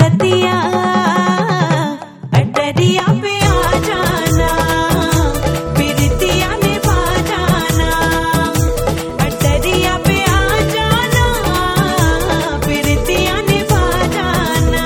रतिया अटरिया पे आ जाना पिरतिया निभा जाना अटरिया पे आ जाना पिरतिया निभा जाना।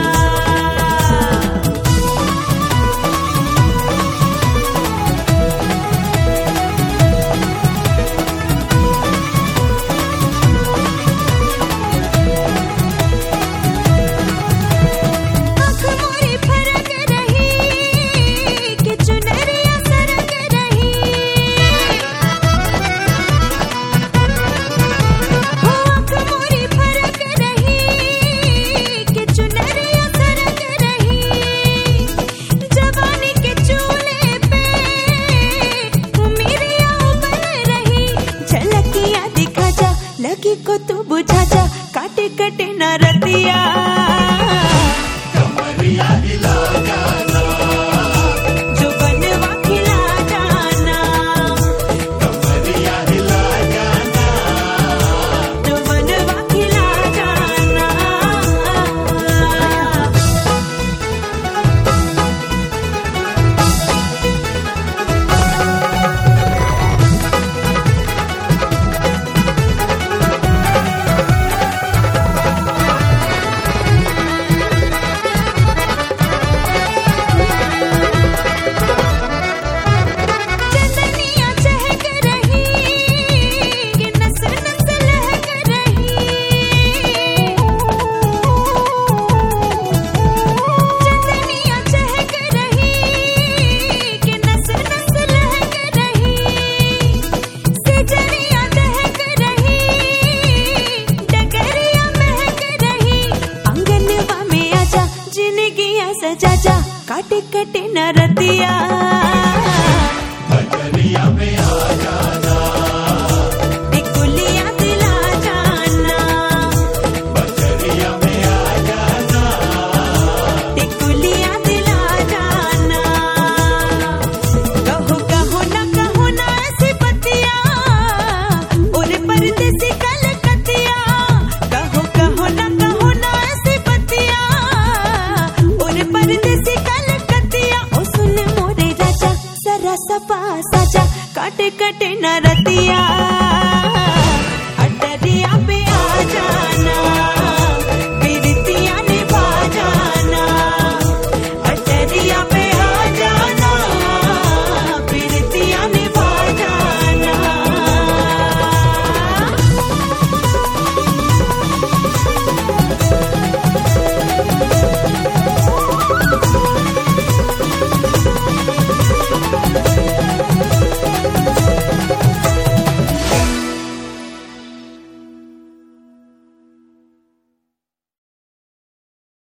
लगी को तू बुझा जा काटे कटे न रतिया कमरिया हिला जाना जो बनवा खिला जाना कमरिया हिला जाना जो बनवा खिला जाना। सजा जा काटे कटे न रतिया बजरिया में आ जाना टिकुलिया दिला जाना बजरिया में आ जाना टिकुलिया दिला जाना। कहो ना ऐसी बतिया और परदेसी कलकतिया कहो ना ऐसी बतिया और परदेसी कलकतिया ओ सुन मोरे राजा जरा सा पास आजा काटे कटे न